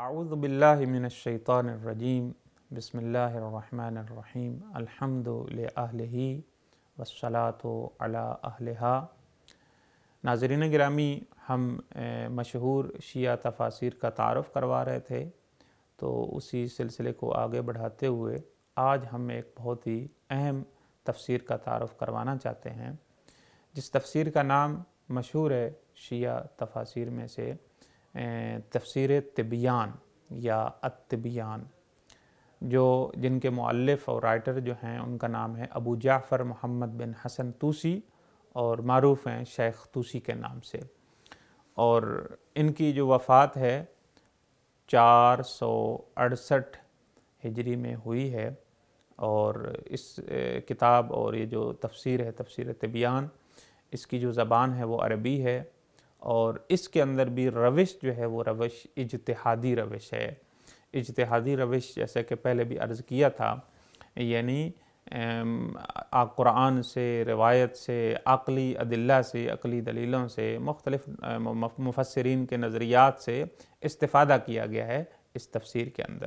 اعوذ باللہ من الشیطان الرجیم بسم اللہ الرحمن الرحیم الحمد لأہلہ والصلاة علی اہلہا۔ ناظرین گرامی، ہم مشہور شیعہ تفاسیر کا تعارف کروا رہے تھے، تو اسی سلسلے کو آگے بڑھاتے ہوئے آج ہم ایک بہت ہی اہم تفسیر کا تعارف کروانا چاہتے ہیں، جس تفسیر کا نام مشہور ہے شیعہ تفاسیر میں سے تفسیر تبیان یا التبیان، جن کے مؤلف اور رائٹر جو ہیں ان کا نام ہے ابو جعفر محمد بن حسن طوسی، اور معروف ہیں شیخ طوسی کے نام سے۔ اور ان کی جو وفات ہے 468 ہجری میں ہوئی ہے، اور اس کتاب اور یہ جو تفسیر ہے تفسیر تبیان، اس کی جو زبان ہے وہ عربی ہے، اور اس کے اندر بھی روش جو ہے وہ روش اجتہادی روش ہے۔ اجتہادی روش جیسے کہ پہلے بھی عرض کیا تھا، یعنی قرآن سے، روایت سے، عقلی ادلہ سے، عقلی دلیلوں سے، مختلف مفسرین کے نظریات سے استفادہ کیا گیا ہے اس تفسیر کے اندر۔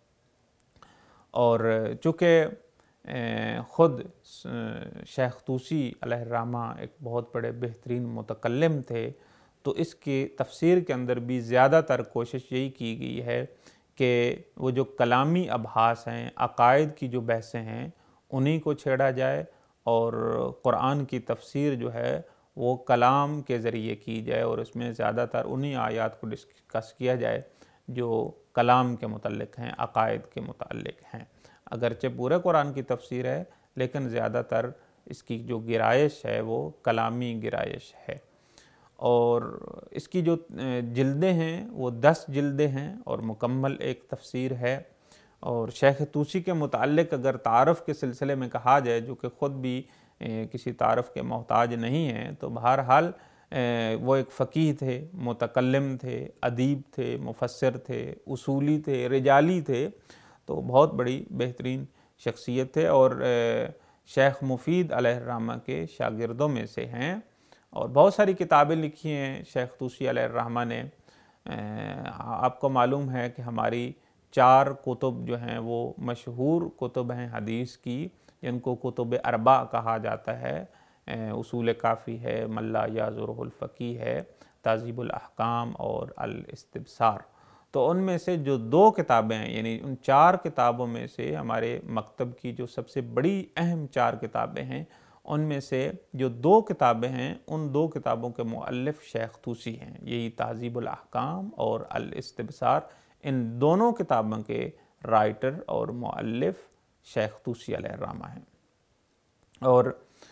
اور چونکہ خود شیخ طوسی علیہ الرحمہ ایک بہت بڑے بہترین متکلم تھے، تو اس کی تفسیر کے اندر بھی زیادہ تر کوشش یہی کی گئی ہے کہ وہ جو کلامی ابحاث ہیں، عقائد کی جو بحثیں ہیں، انہی کو چھیڑا جائے، اور قرآن کی تفسیر جو ہے وہ کلام کے ذریعے کی جائے، اور اس میں زیادہ تر انہی آیات کو ڈسکس کیا جائے جو کلام کے متعلق ہیں، عقائد کے متعلق ہیں۔ اگرچہ پورے قرآن کی تفسیر ہے، لیکن زیادہ تر اس کی جو گرائش ہے وہ کلامی گرائش ہے۔ اور اس کی جو جلدیں ہیں وہ 10 جلدیں ہیں، اور مکمل ایک تفسیر ہے۔ اور شیخ طوسی کے متعلق اگر تعارف کے سلسلے میں کہا جائے، جو کہ خود بھی کسی تعارف کے محتاج نہیں ہیں، تو بہرحال وہ ایک فقیہ تھے، متکلم تھے، ادیب تھے، مفسر تھے، اصولی تھے، رجالی تھے، تو بہت بڑی بہترین شخصیت تھے، اور شیخ مفید علیہ الرحمہ کے شاگردوں میں سے ہیں، اور بہت ساری کتابیں لکھی ہیں شیخ طوسی علیہ الرحمہ نے۔ آپ کو معلوم ہے کہ ہماری 4 کتب جو ہیں وہ مشہور کتب ہیں حدیث کی، جن کو کتب اربع کہا جاتا ہے۔ اصول کافی ہے، من لا یعذرہ الفقیہ ہے، تہذیب الاحکام اور الاستبصار۔ تو ان میں سے جو 2 کتابیں ہیں، یعنی ان 4 کتابوں میں سے ہمارے مکتب کی جو سب سے بڑی اہم 4 کتابیں ہیں، ان میں سے جو 2 کتابیں ہیں، ان 2 کتابوں کے مؤلف شیخ طوسی ہیں، یہی تہذیب الاحکام اور الاستبصار۔ ان دونوں کتابوں کے رائٹر اور مؤلف شیخ طوسی علیہ الرحمہ ہیں۔ اور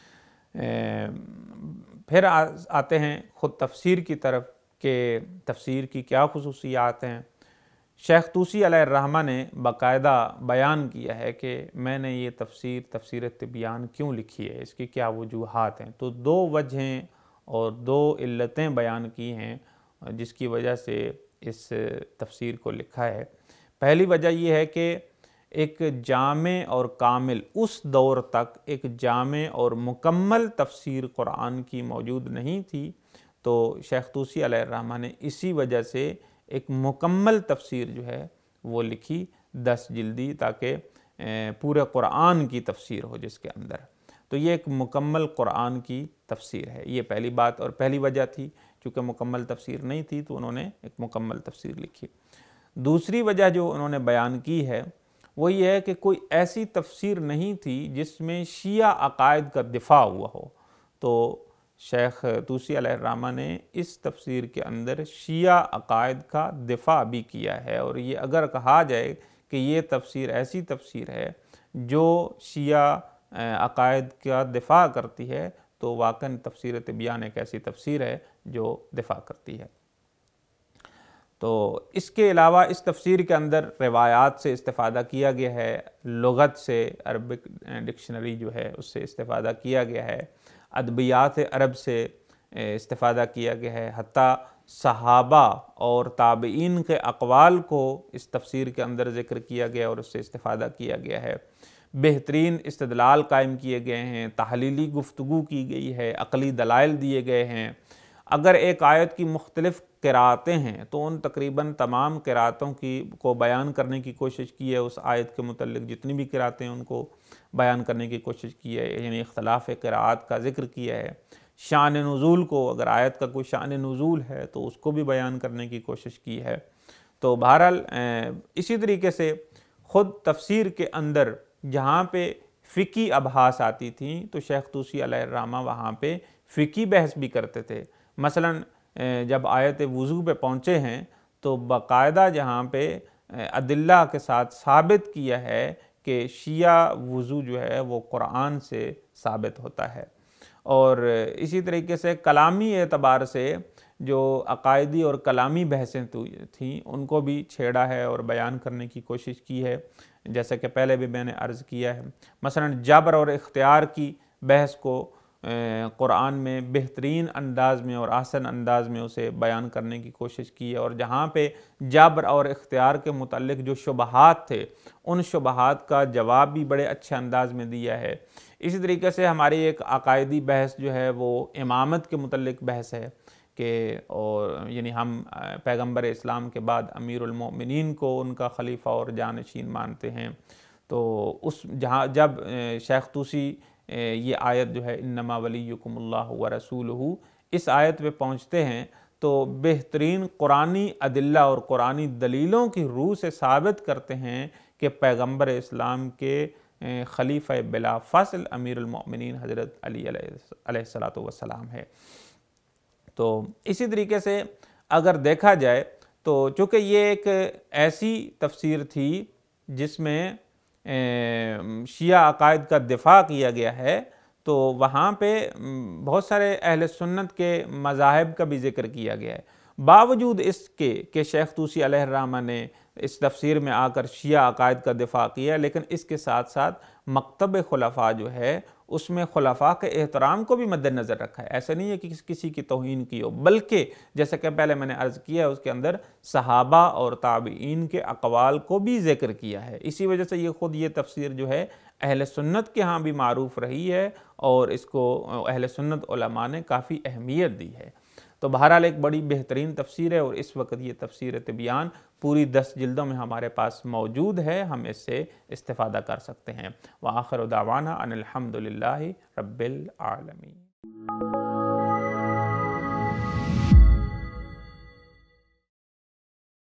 پھر آتے ہیں خود تفسیر کی طرف کہ تفسیر کی کیا خصوصیات ہیں۔ شیخ طوسی علیہ الرحمہ نے باقاعدہ بیان کیا ہے کہ میں نے یہ تفسیر تبیان کیوں لکھی ہے، اس کی کیا وجوہات ہیں۔ تو 2 وجہیں اور 2 علتیں بیان کی ہیں جس کی وجہ سے اس تفسیر کو لکھا ہے۔ پہلی وجہ یہ ہے کہ ایک جامع اور کامل، اس دور تک ایک جامع اور مکمل تفسیر قرآن کی موجود نہیں تھی، تو شیخ طوسی علیہ الرحمہ نے اسی وجہ سے ایک مکمل تفسیر جو ہے وہ لکھی 10 جلدی، تاکہ پورے قرآن کی تفسیر ہو جس کے اندر۔ تو یہ ایک مکمل قرآن کی تفسیر ہے، یہ پہلی بات اور پہلی وجہ تھی۔ چونکہ مکمل تفسیر نہیں تھی تو انہوں نے ایک مکمل تفسیر لکھی۔ دوسری وجہ جو انہوں نے بیان کی ہے وہ یہ ہے کہ کوئی ایسی تفسیر نہیں تھی جس میں شیعہ عقائد کا دفاع ہوا ہو، تو شیخ طوسی علیہ الرحمہ نے اس تفسیر کے اندر شیعہ عقائد کا دفاع بھی کیا ہے۔ اور یہ اگر کہا جائے کہ یہ تفسیر ایسی تفسیر ہے جو شیعہ عقائد کا دفاع کرتی ہے، تو واقعاً تفسیر تبیان ایک ایسی تفسیر ہے جو دفاع کرتی ہے۔ تو اس کے علاوہ اس تفسیر کے اندر روایات سے استفادہ کیا گیا ہے، لغت سے، عربک ڈکشنری جو ہے اس سے استفادہ کیا گیا ہے، ادبیات عرب سے استفادہ کیا گیا ہے، حتیٰ صحابہ اور تابعین کے اقوال کو اس تفسیر کے اندر ذکر کیا گیا اور اس سے استفادہ کیا گیا ہے۔ بہترین استدلال قائم کیے گئے ہیں، تحلیلی گفتگو کی گئی ہے، عقلی دلائل دیے گئے ہیں، اگر ایک آیت کی مختلف قراتیں ہیں تو ان تقریباً تمام قراتوں کو بیان کرنے کی کوشش کی ہے، اس آیت کے متعلق جتنی بھی قراتیں ہیں ان کو بیان کرنے کی کوشش کی ہے، یعنی اختلاف قرات کا ذکر کیا ہے۔ شان نزول کو، اگر آیت کا کوئی شان نزول ہے تو اس کو بھی بیان کرنے کی کوشش کی ہے۔ تو بہرحال اسی طریقے سے خود تفسیر کے اندر جہاں پہ فقہی ابحاث آتی تھیں تو شیخ طوسی علیہ الرحمہ وہاں پہ فقہی بحث بھی کرتے تھے۔ مثلاً جب آیت وضو پہ پہنچے ہیں تو باقاعدہ جہاں پہ ادلہ کے ساتھ ثابت کیا ہے کہ شیعہ وضو جو ہے وہ قرآن سے ثابت ہوتا ہے، اور اسی طریقے سے کلامی اعتبار سے جو عقائدی اور کلامی بحثیں تھیں ان کو بھی چھیڑا ہے اور بیان کرنے کی کوشش کی ہے، جیسا کہ پہلے بھی میں نے عرض کیا ہے۔ مثلاً جبر اور اختیار کی بحث کو قرآن میں بہترین انداز میں اور احسن انداز میں اسے بیان کرنے کی کوشش کی ہے، اور جہاں پہ جبر اور اختیار کے متعلق جو شبہات تھے ان شبہات کا جواب بھی بڑے اچھے انداز میں دیا ہے۔ اسی طریقے سے ہماری ایک عقائدی بحث جو ہے وہ امامت کے متعلق بحث ہے کہ یعنی ہم پیغمبر اسلام کے بعد امیر المؤمنین کو ان کا خلیفہ اور جانشین مانتے ہیں۔ تو جب شیخ طوسی یہ آیت جو ہے انما ولیکم اللہ ورسولہ، اس آیت پہ پہنچتے ہیں تو بہترین قرآنی ادلہ اور قرآنی دلیلوں کی روح سے ثابت کرتے ہیں کہ پیغمبر اسلام کے خلیفہ بلا فصل امیر المؤمنین حضرت علی علیہ السلام ہے۔ تو اسی طریقے سے اگر دیکھا جائے تو چونکہ یہ ایک ایسی تفسیر تھی جس میں شیعہ عقائد کا دفاع کیا گیا ہے، تو وہاں پہ بہت سارے اہل سنت کے مذاہب کا بھی ذکر کیا گیا ہے۔ باوجود اس کے کہ شیخ طوسی علیہ الرحمہ نے اس تفسیر میں آ کر شیعہ عقائد کا دفاع کیا، لیکن اس کے ساتھ ساتھ مکتب خلفاء جو ہے اس میں خلفاء کے احترام کو بھی مد نظر رکھا ہے۔ ایسا نہیں ہے کہ کسی کی توہین کی ہو، بلکہ جیسا کہ پہلے میں نے عرض کیا اس کے اندر صحابہ اور تابعین کے اقوال کو بھی ذکر کیا ہے۔ اسی وجہ سے یہ تفسیر جو ہے اہل سنت کے ہاں بھی معروف رہی ہے، اور اس کو اہل سنت علماء نے کافی اہمیت دی ہے۔ تو بہرحال ایک بڑی بہترین تفسیر ہے، اور اس وقت یہ تفسیر تبیان پوری 10 جلدوں میں ہمارے پاس موجود ہے، ہم اس سے استفادہ کر سکتے ہیں۔ وآخر دعوانا ان الحمد للہ رب العالمین۔